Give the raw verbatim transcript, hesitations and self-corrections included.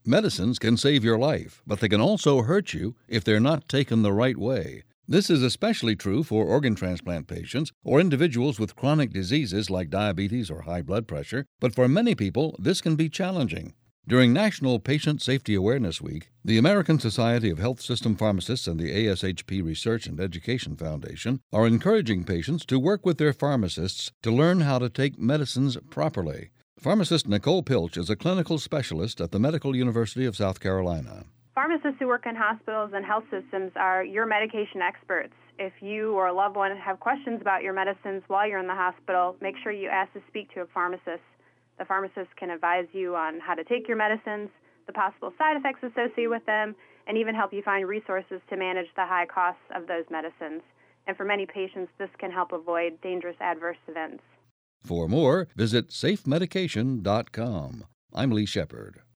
Medicines can save your life, but they can also hurt you if they're not taken the right way. This is especially true for organ transplant patients or individuals with chronic diseases like diabetes or high blood pressure, but for many people, this can be challenging. During National Patient Safety Awareness Week, the American Society of Health System Pharmacists and the A S H P Research and Education Foundation are encouraging patients to work with their pharmacists to learn how to take medicines properly. Pharmacist Nicole Pilch is a clinical specialist at the Medical University of South Carolina. Pharmacists who work in hospitals and health systems are your medication experts. If you or a loved one have questions about your medicines while you're in the hospital, make sure you ask to speak to a pharmacist. The pharmacist can advise you on how to take your medicines, the possible side effects associated with them, and even help you find resources to manage the high costs of those medicines. And for many patients, this can help avoid dangerous adverse events. For more, visit safe medication dot com. I'm Lee Shepard.